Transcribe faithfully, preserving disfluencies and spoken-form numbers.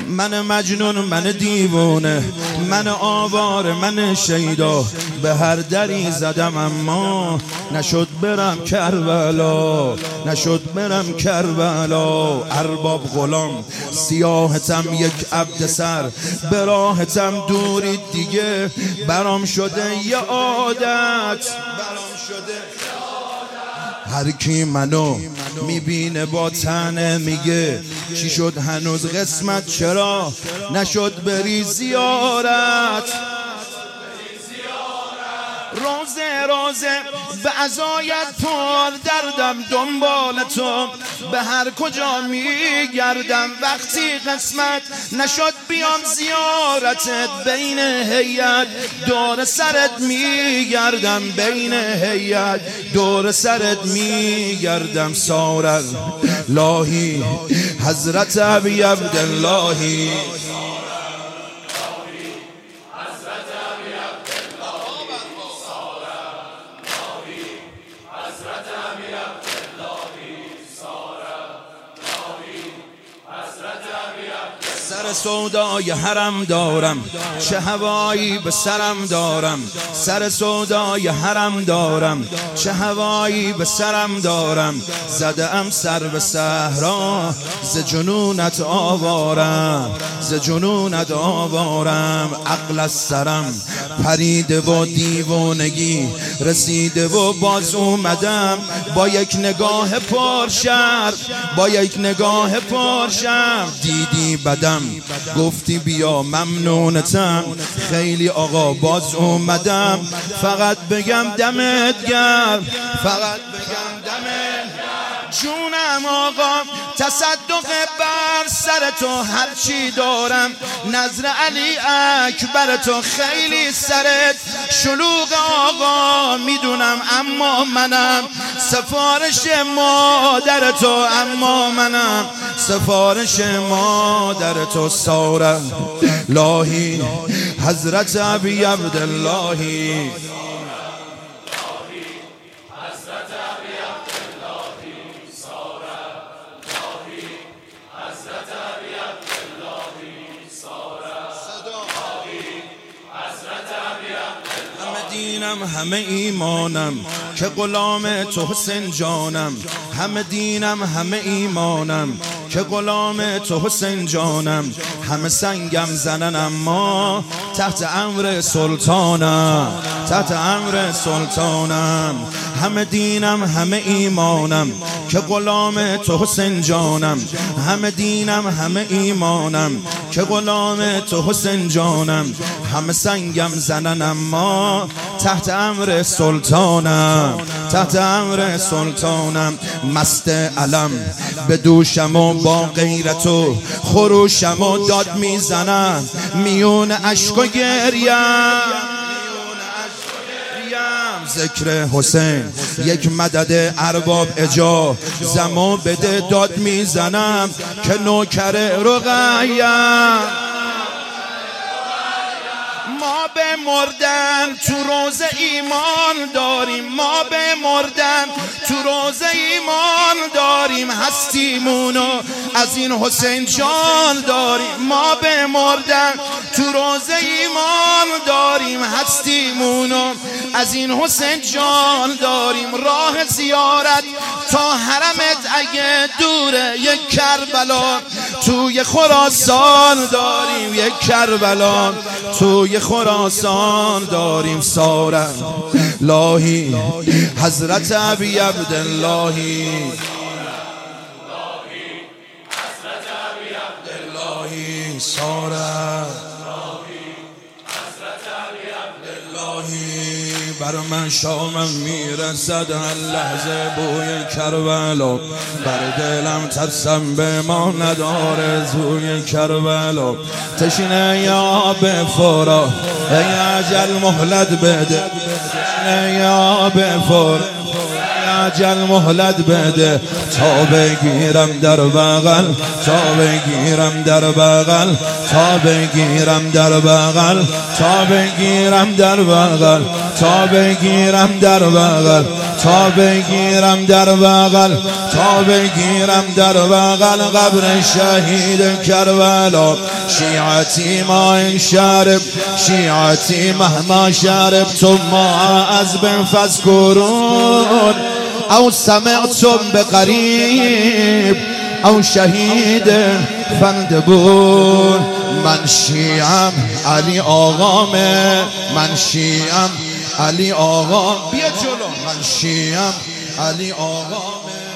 من مجنون، من دیوونه، من آواره، من شیدا. به هر دری زدم اما نشد برم کربلا، نشد برم کربلا. ارباب غلام سیاهتم یک عبد سر، به راهتم دوری دیگه برام شده یه عادت، برام شده هر کی منو میبینه با تنه میگه چی شد هنوز قسمت چرا نشد بری زیارت. روزه روزه به عزایت پر دردم، دنبال تو به هر کجا میگردم. وقتی قسمت نشد بیام زیارتت، بین هیئت دور سرت میگردم، بین هیئت دور سرت میگردم. سار الهی حضرت ابی عبداللهی، سر سودای حرم دارم، چه هوایی به سرم دارم. سر سودای حرم دارم، چه هوایی به سرم دارم. زده ام سر به صحرا، ز جنونت آوارم، ز جنونت آوارم. عقل از سرم پریده و دیوانگی رسیده و باز اومدم با یک نگاه پرشر، با یک نگاه پرشر. دیدی بدم گفتی بیا ممنونتم، خیلی آقا باز اومدم فقط بگم دمت گرم، فقط بگم دمت جونم آقا. تصدق بر سر تو هرچی دارم، نظر علی اکبر تو خیلی سرت شلوغ آقا میدونم، اما منم سفارش مادر تو، اما منم سفارش مادر تو. سار الهی حضرت ابی عبداللهی، دینم همه ایمانم که غلام تو حسین جانم. همه دینم همه ایمانم که غلام تو حسین جانم. همه سنگم زنن اما تحت امر سلطانم، تحت امر سلطانم. همه دینم همه ایمانم که غلام تو حسین جانم. همه دینم همه ایمانم که غلام تو حسین جانم. همه سنگم زنن اما تحت امر سلطانم، تحت امر سلطانم. مست علم به دوشم و با غیرت و خروشم و داد میزنم میون اشک و گریم. ذکر حسین یک مدد ارباب اجا زمو بده داد میزنم که نوکر رقیم. ما به مردن تو روز ایمان داریم، ما به مردن تو روز ایمان داریم. هستیمونو از این حسین جان داریم، ما به مردن تو روز ایمان داریم. هستیمونو از این حسین جان داریم. راه زیارت تا حرمت اگه دوره، یک کربلا توی خراسان داریم، یک کربلا توی خراسان داریم. سار الهی حضرت ابی عبداللهی، سار بر من شامم میرسد هر لحظه بوی کربلا. بر دلم ترسم به ما نداره زوی کربلا. تشنه یا به فرا ای اجل مهلت بده، تشنه یا به فرا اجل مهلت بده تا بگیرم در بغل، تا بگیرم در بغل، تا بگیرم در بغل، تا بگیرم در بغل، تا بگیرم در بغل، تا بگیرم در بغل تا بگیرم در بغل قبر شهید کربلا شیعتی ما ان شرب شیعتی مهما شربتم ما عذب فاذكرون او سمعتم بقریب او شهید فندبون من شیعم علی آقامه من شیعم علی آقا بیا جلو من شیعم علی آقامه